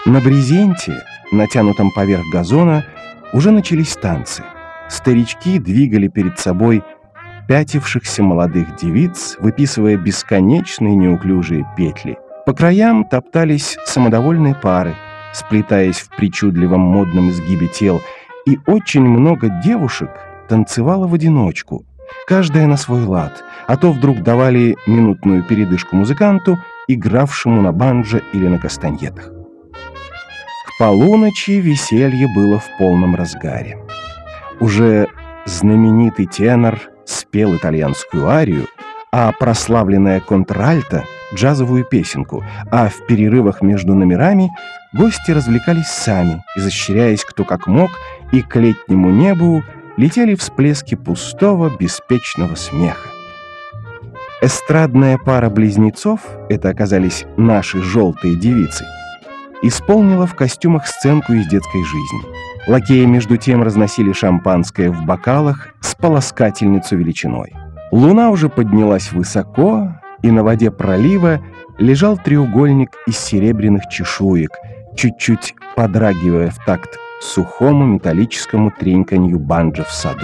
На брезенте, натянутом поверх газона, уже начались танцы. Старички двигали перед собой пятившихся молодых девиц, выписывая бесконечные неуклюжие петли. По краям топтались самодовольные пары, сплетаясь в причудливом модном изгибе тел, и очень много девушек танцевало в одиночку, каждая на свой лад, а то вдруг давали минутную передышку музыканту, игравшему на банджо или на кастаньетах. К полуночи веселье было в полном разгаре. Уже знаменитый тенор спел итальянскую арию, а прославленная контральто — джазовую песенку, а в перерывах между номерами гости развлекались сами, изощряясь кто как мог, и к летнему небу летели всплески пустого, беспечного смеха. Эстрадная пара близнецов, это оказались наши желтые девицы, исполнила в костюмах сценку из детской жизни. Лакеи между тем разносили шампанское в бокалах с полоскательницу величиной. Луна уже поднялась высоко, и на воде пролива лежал треугольник из серебряных чешуек, чуть-чуть подрагивая в такт сухому металлическому треньканью банджо в саду.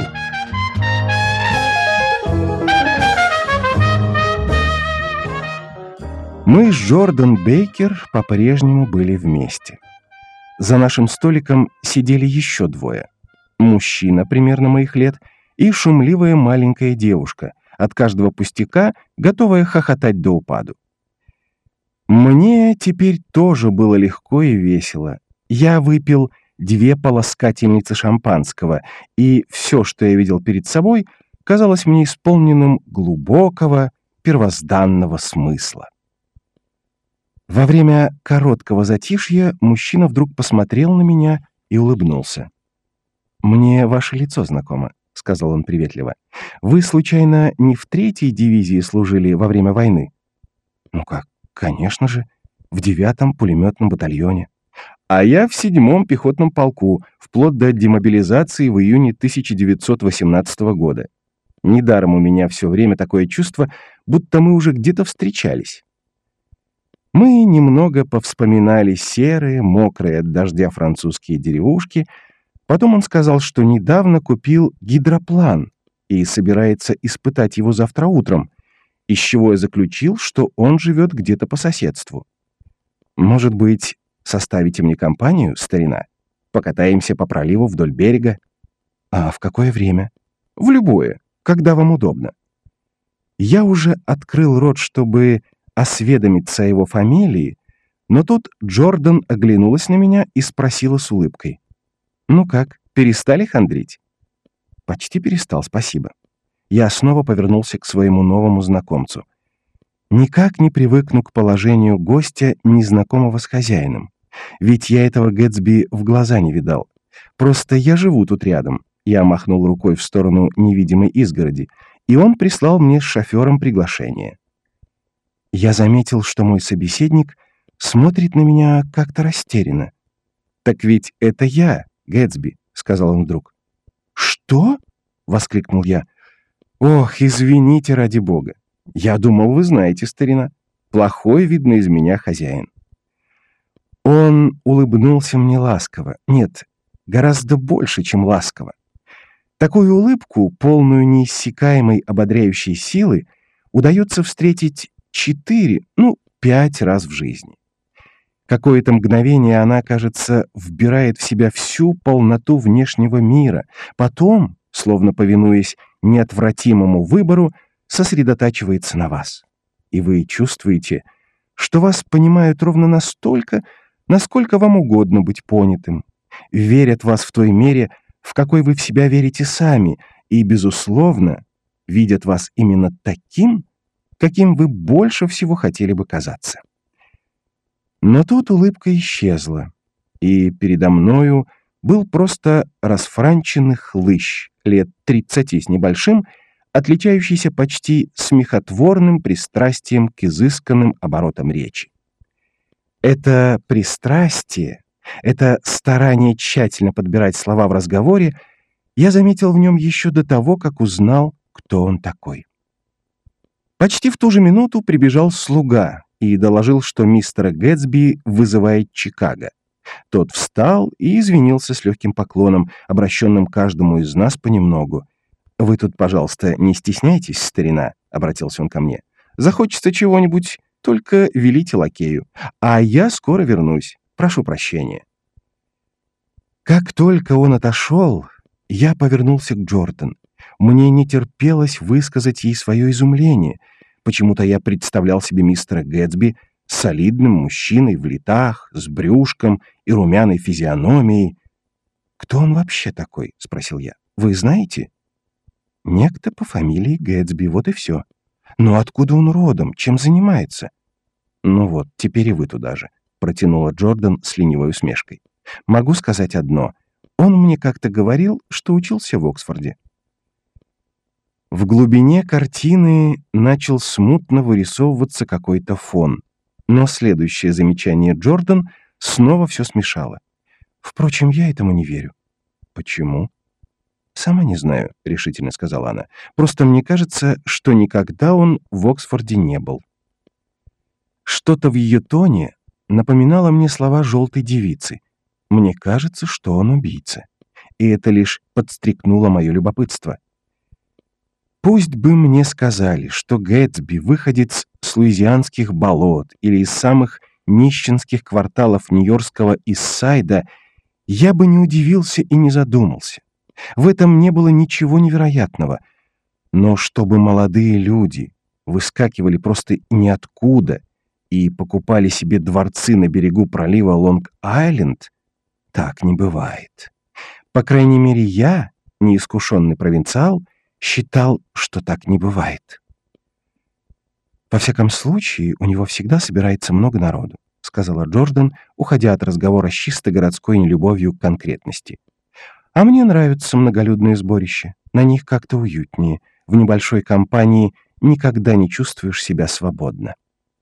Мы с Джордан Бейкер по-прежнему были вместе. За нашим столиком сидели еще двое. Мужчина примерно моих лет и шумливая маленькая девушка, от каждого пустяка готовая хохотать до упаду. Мне теперь тоже было легко и весело. Я выпил 2 полоскательницы шампанского, и все, что я видел перед собой, казалось мне исполненным глубокого, первозданного смысла. Во время короткого затишья мужчина вдруг посмотрел на меня и улыбнулся. «Мне ваше лицо знакомо», — сказал он приветливо. «Вы, случайно, не в 3-й дивизии служили во время войны?» «Ну как, конечно же, в 9-м пулеметном батальоне. А я в 7-м пехотном полку, вплоть до демобилизации в июне 1918 года. Недаром у меня все время такое чувство, будто мы уже где-то встречались». Мы немного повспоминали серые, мокрые от дождя французские деревушки. Потом он сказал, что недавно купил гидроплан и собирается испытать его завтра утром, из чего я заключил, что он живет где-то по соседству. «Может быть, составите мне компанию, старина? Покатаемся по проливу вдоль берега?» «А в какое время?» «В любое, когда вам удобно». Я уже открыл рот, чтобы осведомиться о его фамилии, но тут Джордан оглянулась на меня и спросила с улыбкой: «Ну как, перестали хандрить?» «Почти перестал, спасибо». Я снова повернулся к своему новому знакомцу. Никак не привыкну к положению гостя, незнакомого с хозяином. Ведь я этого Гэтсби в глаза не видал. Просто я живу тут рядом. Я махнул рукой в сторону невидимой изгороди, и он прислал мне с шофером приглашение. Я заметил, что мой собеседник смотрит на меня как-то растерянно. «Так ведь это я, Гэтсби», — сказал он вдруг. «Что?» — воскликнул я. «Ох, извините, ради бога. Я думал, вы знаете, старина. Плохой, видно, из меня хозяин». Он улыбнулся мне ласково. Нет, гораздо больше, чем ласково. Такую улыбку, полную неиссякаемой ободряющей силы, удается встретить 4, 5 раз в жизни. Какое-то мгновение она, кажется, вбирает в себя всю полноту внешнего мира, потом, словно повинуясь неотвратимому выбору, сосредотачивается на вас. И вы чувствуете, что вас понимают ровно настолько, насколько вам угодно быть понятым, верят в вас в той мере, в какой вы в себя верите сами, и, безусловно, видят вас именно таким, каким вы больше всего хотели бы казаться. Но тут улыбка исчезла, и передо мною был просто расфранченный хлыщ лет 30 с небольшим, отличающийся почти смехотворным пристрастием к изысканным оборотам речи. Это пристрастие, это старание тщательно подбирать слова в разговоре я заметил в нем еще до того, как узнал, кто он такой. Почти в ту же минуту прибежал слуга и доложил, что мистера Гэтсби вызывает Чикаго. Тот встал и извинился с легким поклоном, обращенным каждому из нас понемногу. «Вы тут, пожалуйста, не стесняйтесь, старина», — обратился он ко мне. «Захочется чего-нибудь, только велите лакею. А я скоро вернусь. Прошу прощения». Как только он отошел, я повернулся к Джордан. Мне не терпелось высказать ей свое изумление. Почему-то я представлял себе мистера Гэтсби солидным мужчиной в летах, с брюшком и румяной физиономией. «Кто он вообще такой?» — спросил я. «Вы знаете?» «Некто по фамилии Гэтсби, вот и все. Но откуда он родом? Чем занимается?» «Ну вот, теперь и вы туда же», — протянула Джордан с ленивой усмешкой. «Могу сказать одно. Он мне как-то говорил, что учился в Оксфорде». В глубине картины начал смутно вырисовываться какой-то фон. Но следующее замечание Джордан снова все смешало. «Впрочем, я этому не верю». «Почему?» «Сама не знаю», — решительно сказала она. «Просто мне кажется, что никогда он в Оксфорде не был». Что-то в ее тоне напоминало мне слова желтой девицы. Мне кажется, что он убийца. И это лишь подстрекнуло мое любопытство. Пусть бы мне сказали, что Гэтсби выходец с луизианских болот или из самых нищенских кварталов нью-йоркского Иссайда, я бы не удивился и не задумался. В этом не было ничего невероятного. Но чтобы молодые люди выскакивали просто ниоткуда и покупали себе дворцы на берегу пролива Лонг-Айленд, так не бывает. По крайней мере, я, неискушенный провинциал, считал, что так не бывает. «Во всяком случае, у него всегда собирается много народу», — сказала Джордан, уходя от разговора с чисто городской нелюбовью к конкретности. «А мне нравятся многолюдные сборища. На них как-то уютнее. В небольшой компании никогда не чувствуешь себя свободно».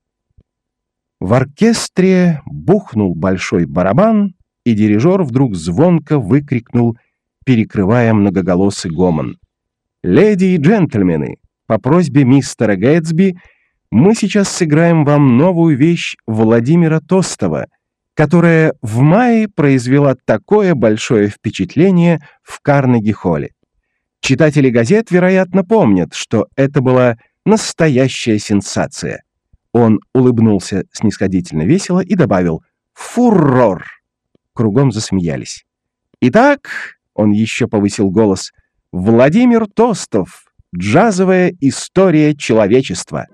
В оркестре бухнул большой барабан, и дирижер вдруг звонко выкрикнул, перекрывая многоголосый гомон: «Леди и джентльмены, по просьбе мистера Гэтсби мы сейчас сыграем вам новую вещь Владимира Тостова, которая в мае произвела такое большое впечатление в Карнеги-холле. Читатели газет, вероятно, помнят, что это была настоящая сенсация». Он улыбнулся снисходительно весело и добавил: «Фурор!» Кругом засмеялись. «Итак», — он еще повысил голос, — «Владимир Тостов. Джазовая история человечества».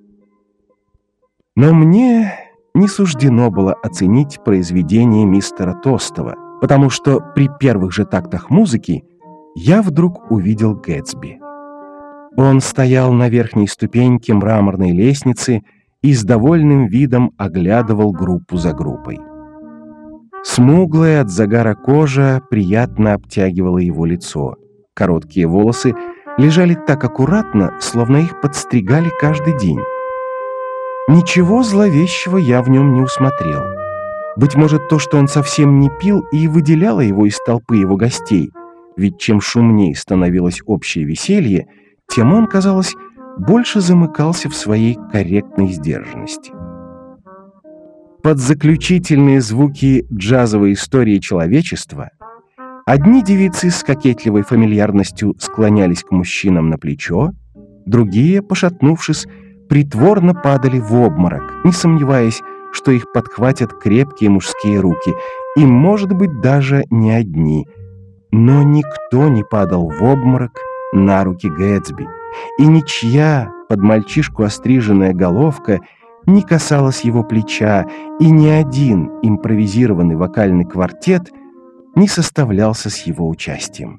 Но мне не суждено было оценить произведение мистера Тостова, потому что при первых же тактах музыки я вдруг увидел Гэтсби. Он стоял на верхней ступеньке мраморной лестницы и с довольным видом оглядывал группу за группой. Смуглая от загара кожа приятно обтягивала его лицо. Короткие волосы лежали так аккуратно, словно их подстригали каждый день. Ничего зловещего я в нем не усмотрел. Быть может, то, что он совсем не пил, и выделяло его из толпы его гостей, ведь чем шумнее становилось общее веселье, тем он, казалось, больше замыкался в своей корректной сдержанности. Под заключительные звуки джазовой истории человечества одни девицы с кокетливой фамильярностью склонялись к мужчинам на плечо, другие, пошатнувшись, притворно падали в обморок, не сомневаясь, что их подхватят крепкие мужские руки, и, может быть, даже не одни. Но никто не падал в обморок на руки Гэтсби, и ничья под мальчишку остриженная головка не касалась его плеча, и ни один импровизированный вокальный квартет не составлялся с его участием.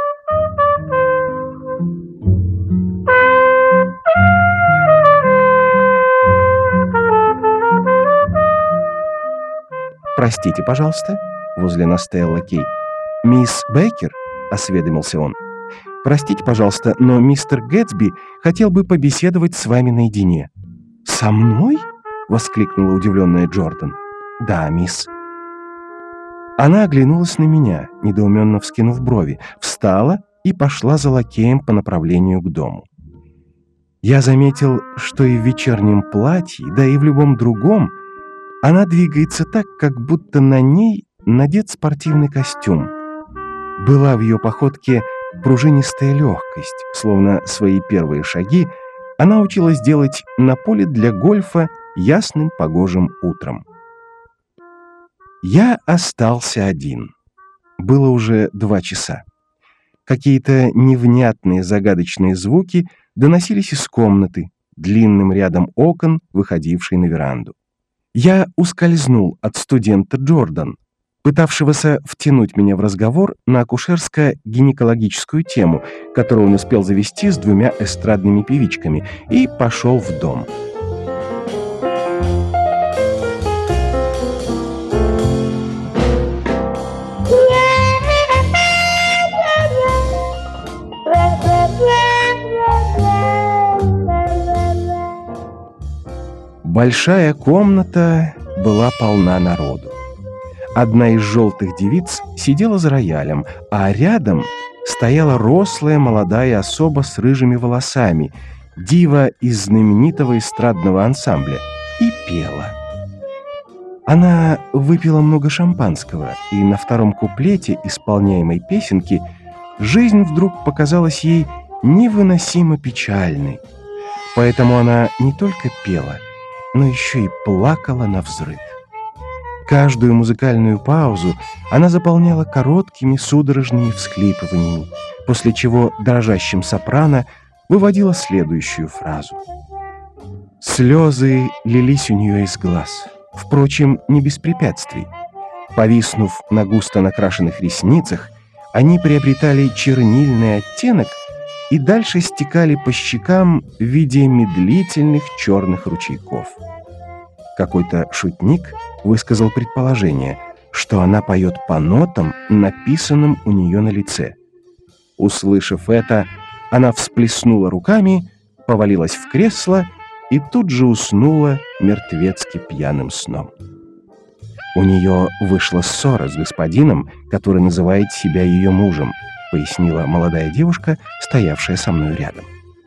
«Простите, пожалуйста», — возле нас стоял лакей. «Мисс Бейкер?» — осведомился он. «Простите, пожалуйста, но мистер Гэтсби хотел бы побеседовать с вами наедине». «Со мной?» — воскликнула удивленная Джордан. «Да, мисс». Она оглянулась на меня, недоуменно вскинув брови, встала и пошла за лакеем по направлению к дому. Я заметил, что и в вечернем платье, да и в любом другом, она двигается так, как будто на ней надет спортивный костюм. Была в ее походке пружинистая легкость, словно свои первые шаги она училась делать на поле для гольфа ясным погожим утром. Я остался один. Было уже 2 часа. Какие-то невнятные загадочные звуки доносились из комнаты, длинным рядом окон, выходившей на веранду. Я ускользнул от студента Джордан, пытавшегося втянуть меня в разговор на акушерско-гинекологическую тему, которую он успел завести с 2 эстрадными певичками, и пошел в дом. Большая комната была полна народу. Одна из желтых девиц сидела за роялем, а рядом стояла рослая молодая особа с рыжими волосами, дива из знаменитого эстрадного ансамбля, и пела. Она выпила много шампанского, и на втором куплете исполняемой песенки жизнь вдруг показалась ей невыносимо печальной. Поэтому она не только пела, но еще и плакала навзрыд. Каждую музыкальную паузу она заполняла короткими судорожными всхлипываниями, после чего дрожащим сопрано выводила следующую фразу. Слезы лились у нее из глаз, впрочем, не без препятствий. Повиснув на густо накрашенных ресницах, они приобретали чернильный оттенок и дальше стекали по щекам в виде медлительных черных ручейков. Какой-то шутник высказал предположение, что она поет по нотам, написанным у нее на лице. Услышав это, она всплеснула руками, повалилась в кресло и тут же уснула мертвецки пьяным сном. У нее вышла ссора с господином, который называет себя ее мужем, пояснила молодая девушка, стоявшая со мной рядом.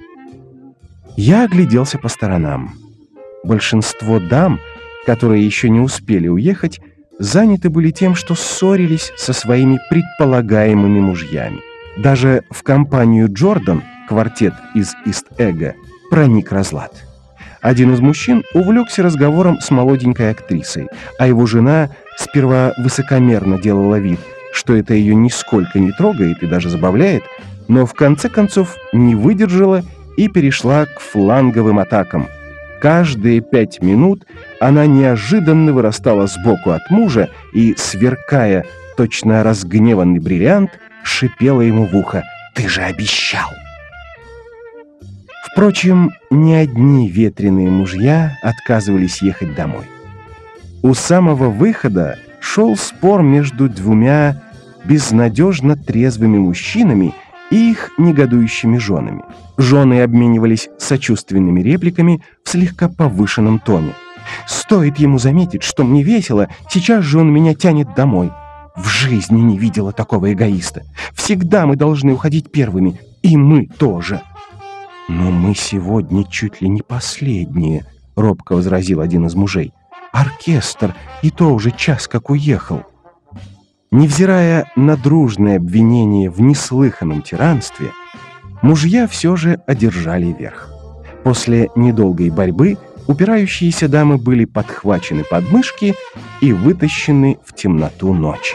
Я огляделся по сторонам. Большинство дам, которые еще не успели уехать, заняты были тем, что ссорились со своими предполагаемыми мужьями. Даже в компанию Джордан, квартет из Ист-Эга, проник разлад. Один из мужчин увлекся разговором с молоденькой актрисой, а его жена сперва высокомерно делала вид, что это ее нисколько не трогает и даже забавляет, но в конце концов не выдержала и перешла к фланговым атакам. Каждые 5 минут она неожиданно вырастала сбоку от мужа и, сверкая точно разгневанный бриллиант, шипела ему в ухо: «Ты же обещал!» Впрочем, ни одни ветреные мужья отказывались ехать домой. У самого выхода шел спор между 2 безнадежно трезвыми мужчинами и их негодующими женами. Жены обменивались сочувственными репликами в слегка повышенном тоне. «Стоит ему заметить, что мне весело, сейчас же он меня тянет домой. В жизни не видела такого эгоиста. Всегда мы должны уходить первыми, и мы тоже». «Но мы сегодня чуть ли не последние», — робко возразил один из мужей. «Оркестр и то уже час как уехал». Невзирая на дружное обвинение в неслыханном тиранстве, мужья все же одержали верх. После недолгой борьбы упирающиеся дамы были подхвачены под мышки и вытащены в темноту ночи.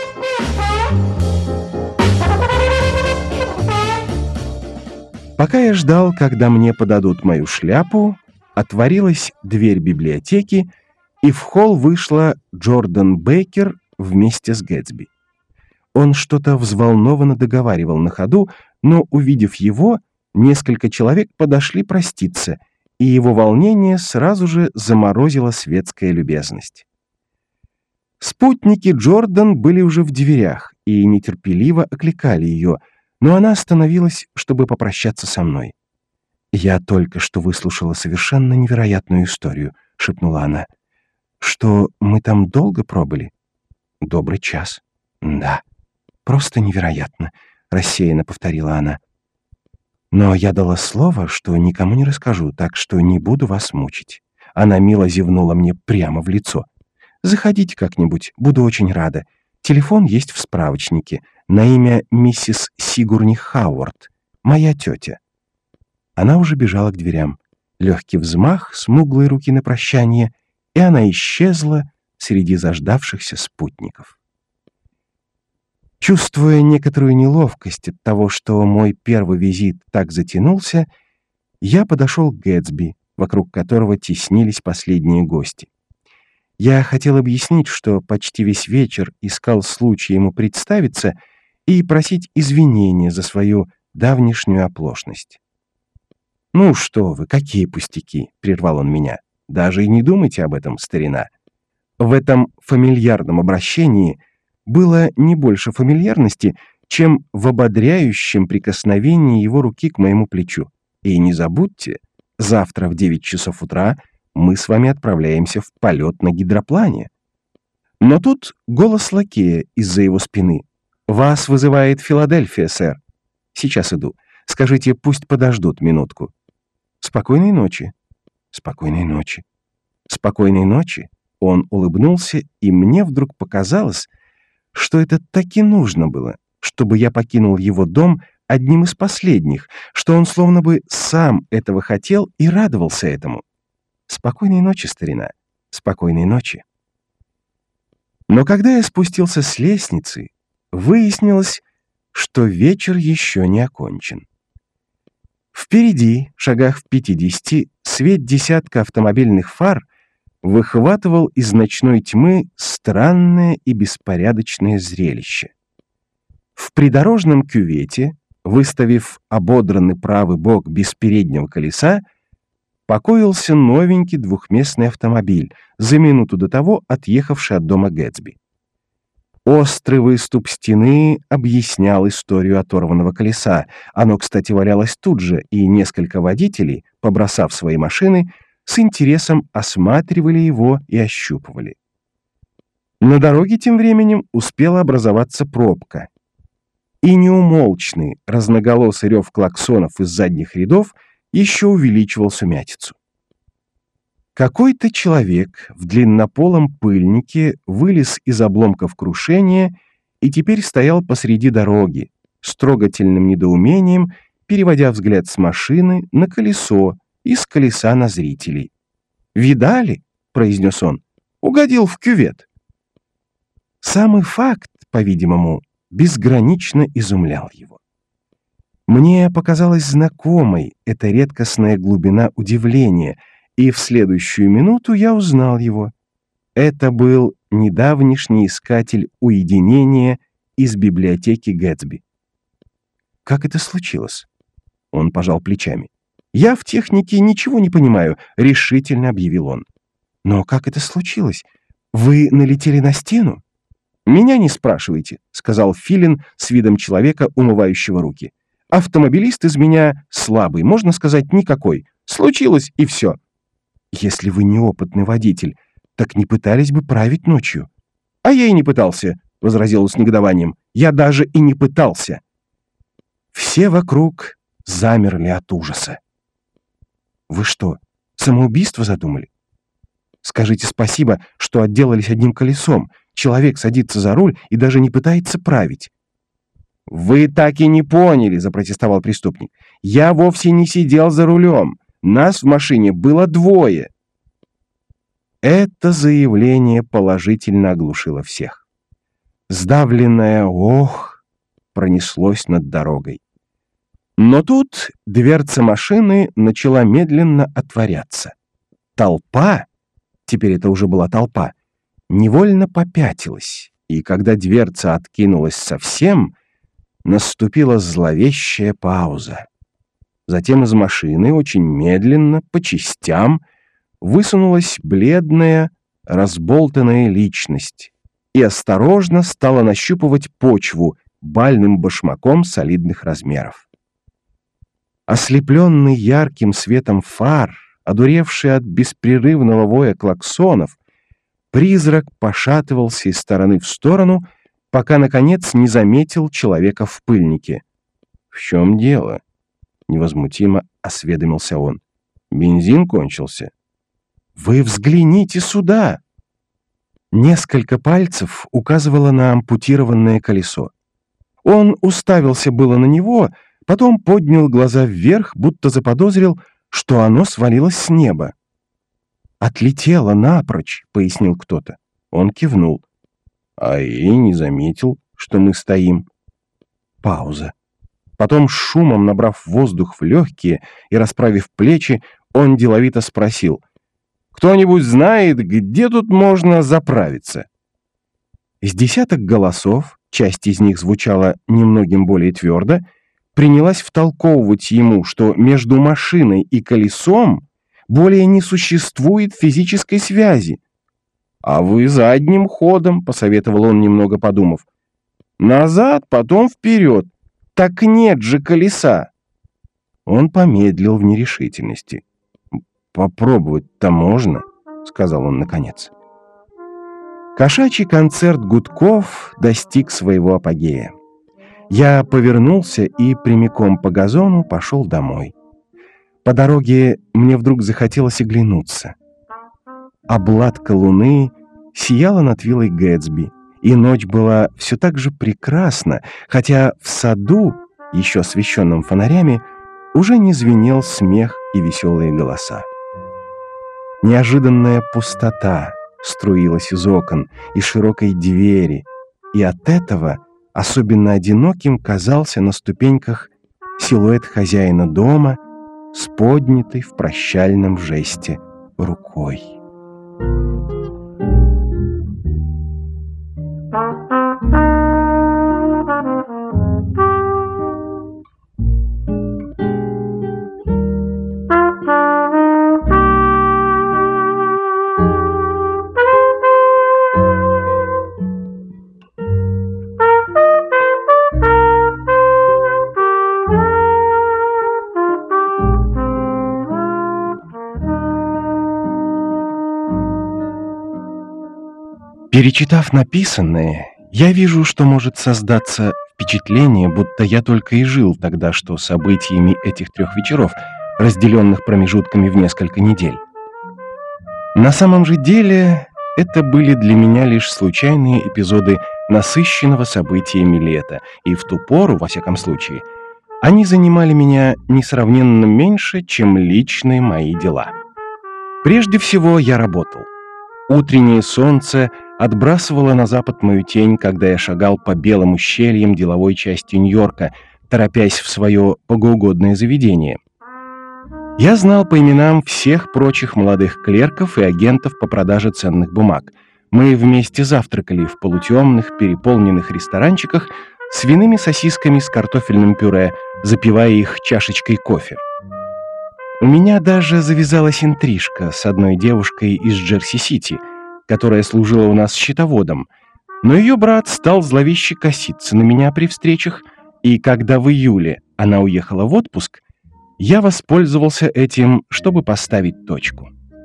Пока я ждал, когда мне подадут мою шляпу, отворилась дверь библиотеки, и в холл вышла Джордан Бейкер вместе с Гэтсби. Он что-то взволнованно договаривал на ходу, но, увидев его, несколько человек подошли проститься, и его волнение сразу же заморозила светская любезность. Спутники Джордан были уже в дверях и нетерпеливо окликали ее, но она остановилась, чтобы попрощаться со мной. «Я только что выслушала совершенно невероятную историю», — шепнула она. «Что, мы там долго пробыли?» «Добрый час». «Да, просто невероятно», — рассеянно повторила она. «Но я дала слово, что никому не расскажу, так что не буду вас мучить». Она мило зевнула мне прямо в лицо. Заходите как-нибудь, буду очень рада. Телефон есть в справочнике на имя миссис Сигурни Хауард, моя тетя». Она уже бежала к дверям. Легкий взмах смуглой руки на прощание, и она исчезла среди заждавшихся спутников. Чувствуя некоторую неловкость от того, что мой первый визит так затянулся, я подошел к Гэтсби, вокруг которого теснились последние гости. Я хотел объяснить, что почти весь вечер искал случай ему представиться и просить извинения за свою давнишнюю оплошность. «Ну что вы, какие пустяки!» — прервал он меня. «Даже и не думайте об этом, старина». В этом фамильярном обращении было не больше фамильярности, чем в ободряющем прикосновении его руки к моему плечу. И не забудьте, завтра в 9 часов утра мы с вами отправляемся в полет на гидроплане. Но тут голос лакея из-за его спины. «Вас вызывает Филадельфия, сэр. Сейчас иду. Скажите, пусть подождут минутку». «Спокойной ночи». «Спокойной ночи». «Спокойной ночи». Он улыбнулся, и мне вдруг показалось, что это так и нужно было, чтобы я покинул его дом одним из последних, что он словно бы сам этого хотел и радовался этому. «Спокойной ночи, старина, спокойной ночи». Но когда я спустился с лестницы, выяснилось, что вечер еще не окончен. Впереди, шагах в 50, свет десятка автомобильных фар выхватывал из ночной тьмы странное и беспорядочное зрелище. В придорожном кювете, выставив ободранный правый бок без переднего колеса, покоился новенький двухместный автомобиль, за минуту до того отъехавший от дома Гэтсби. Острый выступ стены объяснял историю оторванного колеса. Оно, кстати, валялось тут же, и несколько водителей, побросав свои машины, с интересом осматривали его и ощупывали. На дороге тем временем успела образоваться пробка, и неумолчный разноголосый рев клаксонов из задних рядов еще увеличивал сумятицу. Какой-то человек в длиннополом пыльнике вылез из обломков крушения и теперь стоял посреди дороги, с трогательным недоумением, переводя взгляд с машины на колесо и с колеса на зрителей. «Видали?» — произнес он. «Угодил в кювет». Самый факт, по-видимому, безгранично изумлял его. Мне показалась знакомой эта редкостная глубина удивления, и в следующую минуту я узнал его. Это был недавнишний искатель уединения из библиотеки Гэтсби. «Как это случилось?» Он пожал плечами. «Я в технике ничего не понимаю», — решительно объявил он. «Но как это случилось? Вы налетели на стену?» «Меня не спрашивайте», — сказал Филин с видом человека, умывающего руки. «Автомобилист из меня слабый, можно сказать, никакой. Случилось, и все». «Если вы неопытный водитель, так не пытались бы править ночью?» «А я и не пытался», — возразил он с негодованием. «Я даже и не пытался». Все вокруг замерли от ужаса. «Вы что, самоубийство задумали? Скажите спасибо, что отделались одним колесом. Человек садится за руль и даже не пытается править». «Вы так и не поняли», — запротестовал преступник. «Я вовсе не сидел за рулем. Нас в машине было двое». Это заявление положительно оглушило всех. Сдавленное «ох» пронеслось над дорогой. Но тут дверца машины начала медленно отворяться. Толпа, теперь это уже была толпа, невольно попятилась, и когда дверца откинулась совсем, наступила зловещая пауза. Затем из машины очень медленно, по частям, высунулась бледная, разболтанная личность и осторожно стала нащупывать почву бальным башмаком солидных размеров. Ослепленный ярким светом фар, одуревший от беспрерывного воя клаксонов, призрак пошатывался из стороны в сторону, пока, наконец, не заметил человека в пыльнике. «В чем дело?» — невозмутимо осведомился он. «Бензин кончился». «Вы взгляните сюда!» Несколько пальцев указывало на ампутированное колесо. Он уставился было на него, потом поднял глаза вверх, будто заподозрил, что оно свалилось с неба. «Отлетело напрочь», — пояснил кто-то. Он кивнул. «А я и не заметил, что мы стоим». Пауза. Потом, с шумом набрав воздух в легкие и расправив плечи, он деловито спросил: «Кто-нибудь знает, где тут можно заправиться?» С десяток голосов, часть из них звучала немногим более твердо, принялась втолковывать ему, что между машиной и колесом более не существует физической связи. «А вы задним ходом», — посоветовал он, немного подумав. «Назад, потом вперед. Так нет же колеса». Он помедлил в нерешительности. «Попробовать-то можно», — сказал он наконец. Кошачий концерт гудков достиг своего апогея. Я повернулся и прямиком по газону пошел домой. По дороге мне вдруг захотелось оглянуться. Обладка луны сияла над виллой Гэтсби, и ночь была все так же прекрасна, хотя в саду, еще освещенном фонарями, уже не звенел смех и веселые голоса. Неожиданная пустота струилась из окон и широкой двери, и от этого особенно одиноким казался на ступеньках силуэт хозяина дома с поднятой в прощальном жесте рукой. Перечитав написанное, я вижу, что может создаться впечатление, будто я только и жил тогда, что событиями этих 3 вечеров, разделенных промежутками в несколько недель. На самом же деле, это были для меня лишь случайные эпизоды насыщенного событиями лета, и в ту пору, во всяком случае, они занимали меня несравненно меньше, чем личные мои дела. Прежде всего, я работал. Утреннее солнце отбрасывало на запад мою тень, когда я шагал по белым ущельям деловой части Нью-Йорка, торопясь в свое богоугодное заведение. Я знал по именам всех прочих молодых клерков и агентов по продаже ценных бумаг. Мы вместе завтракали в полутемных, переполненных ресторанчиках с свиными сосисками с картофельным пюре, запивая их чашечкой кофе. У меня даже завязалась интрижка с одной девушкой из Джерси-Сити, которая служила у нас счетоводом, но ее брат стал зловеще коситься на меня при встречах, и когда в июле она уехала в отпуск, я воспользовался этим, чтобы поставить точку.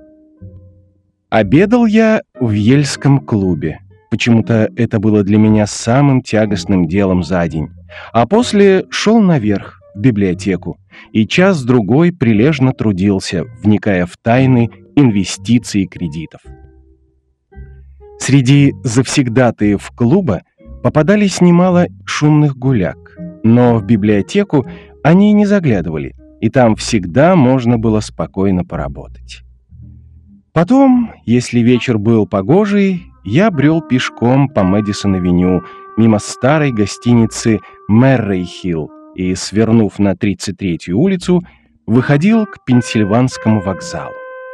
Обедал я в Ельском клубе. Почему-то это было для меня самым тягостным делом за день. А после шел наверх, в библиотеку, и час-другой прилежно трудился, вникая в тайны инвестиций и кредитов. Среди завсегдатаев клуба попадались немало шумных гуляк, но в библиотеку они не заглядывали, и там всегда можно было спокойно поработать. Потом, если вечер был погожий, я брел пешком по Мэдисон-авеню мимо старой гостиницы Мэррей-Хилл и, свернув на 33-ю улицу, выходил к Пенсильванскому вокзалу.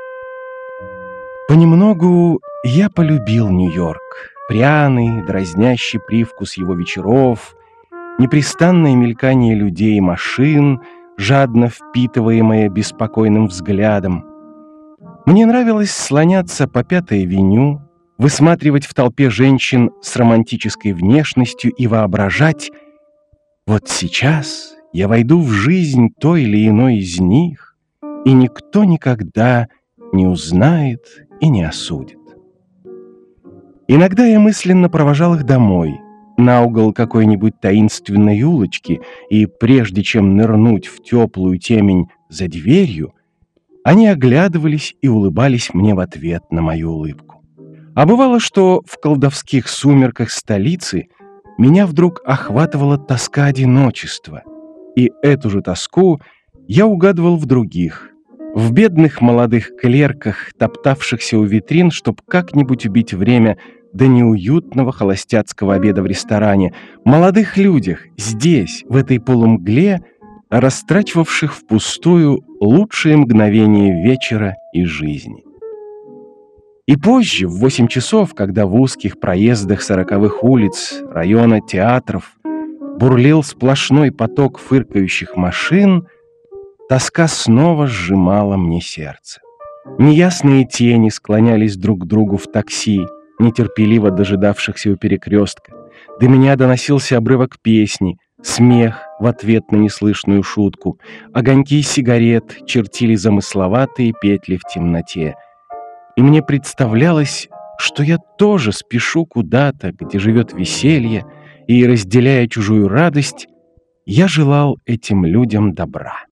Понемногу я полюбил Нью-Йорк. Пряный, дразнящий привкус его вечеров, непрестанное мелькание людей и машин, жадно впитываемое беспокойным взглядом. Мне нравилось слоняться по 5-й авеню, высматривать в толпе женщин с романтической внешностью и воображать: вот сейчас я войду в жизнь той или иной из них, и никто никогда не узнает и не осудит. Иногда я мысленно провожал их домой, на угол какой-нибудь таинственной улочки, и прежде чем нырнуть в теплую темень за дверью, они оглядывались и улыбались мне в ответ на мою улыбку. А бывало, что в колдовских сумерках столицы меня вдруг охватывала тоска одиночества, и эту же тоску я угадывал в других, в бедных молодых клерках, топтавшихся у витрин, чтоб как-нибудь убить время до неуютного холостяцкого обеда в ресторане, молодых людях здесь, в этой полумгле, растрачивавших впустую лучшие мгновения вечера и жизни. И позже, в 8 часов, когда в узких проездах 40-х улиц, района театров, бурлил сплошной поток фыркающих машин, тоска снова сжимала мне сердце. Неясные тени склонялись друг к другу в такси, нетерпеливо дожидавшихся у перекрестка. До меня доносился обрывок песни, смех в ответ на неслышную шутку. Огоньки сигарет чертили замысловатые петли в темноте. И мне представлялось, что я тоже спешу куда-то, где живет веселье, и, разделяя чужую радость, я желал этим людям добра.